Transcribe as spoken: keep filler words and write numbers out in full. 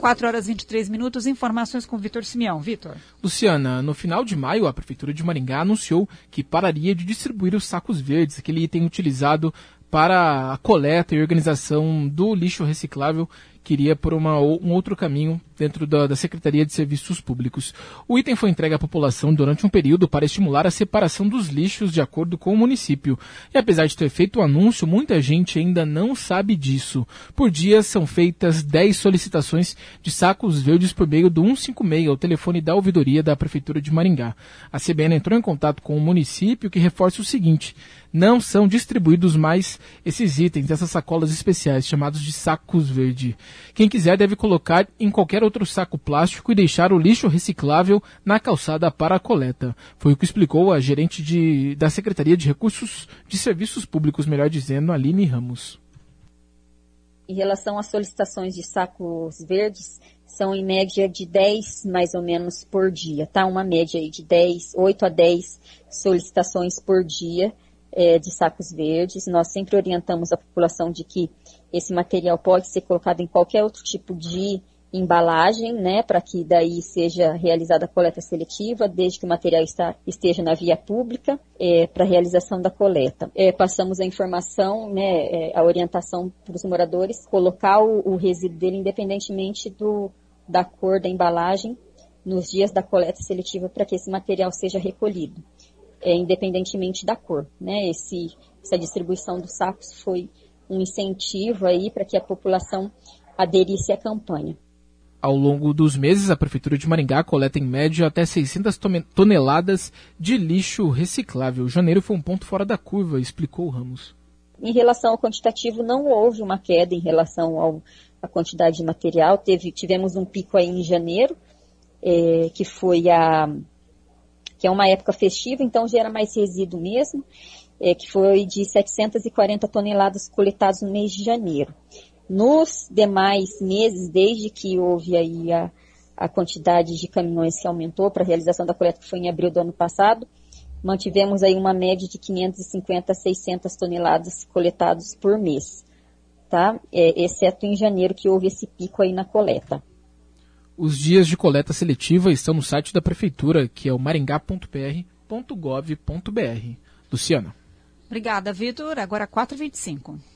quatro horas e vinte e três minutos, informações com Vitor Simeão. Vitor. Luciana, no final de maio, a Prefeitura de Maringá anunciou que pararia de distribuir os sacos verdes, aquele item utilizado para a coleta e organização do lixo reciclável, que iria por uma, um outro caminho dentro da, da Secretaria de Serviços Públicos. O item foi entregue à população durante um período para estimular a separação dos lixos de acordo com o município. E apesar de ter feito o anúncio, muita gente ainda não sabe disso. Por dia são feitas dez solicitações de sacos verdes por meio do cento e cinquenta e seis, o telefone da ouvidoria da Prefeitura de Maringá. A C B N entrou em contato com o município, que reforça o seguinte: não são distribuídos mais esses itens, essas sacolas especiais, chamados de sacos verde. Quem quiser deve colocar em qualquer outro saco plástico e deixar o lixo reciclável na calçada para a coleta. Foi o que explicou a gerente de, da Secretaria de Recursos de Serviços Públicos, melhor dizendo, Aline Ramos. Em relação às solicitações de sacos verdes, são em média de dez, mais ou menos, por dia, tá? Uma média aí de dez, oito a dez solicitações por dia é, de sacos verdes. Nós sempre orientamos a população de que esse material pode ser colocado em qualquer outro tipo de embalagem, né, para que daí seja realizada a coleta seletiva, desde que o material está, esteja na via pública, é, para a realização da coleta. É, passamos a informação, né, é, a orientação para os moradores, colocar o, o resíduo dele independentemente do, da cor da embalagem nos dias da coleta seletiva, para que esse material seja recolhido, é, independentemente da cor, né. Esse, essa distribuição dos sacos foi um incentivo aí para que a população aderisse à campanha. Ao longo dos meses, a Prefeitura de Maringá coleta em média até seiscentas toneladas de lixo reciclável. Janeiro foi um ponto fora da curva, explicou Ramos. Em relação ao quantitativo, não houve uma queda em relação ao, à quantidade de material. Teve, tivemos um pico aí em janeiro, é, que foi a, que é uma época festiva, então gera mais resíduo mesmo, é, que foi de setecentas e quarenta toneladas coletadas no mês de janeiro. Nos demais meses, desde que houve aí a, a quantidade de caminhões que aumentou para a realização da coleta, que foi em abril do ano passado, mantivemos aí uma média de quinhentas e cinquenta a seiscentas toneladas coletadas por mês, tá? É, exceto em janeiro, que houve esse pico aí na coleta. Os dias de coleta seletiva estão no site da Prefeitura, que é o maringá ponto p r ponto gov ponto b r. Luciana. Obrigada, Vitor. Agora quatro e vinte e cinco.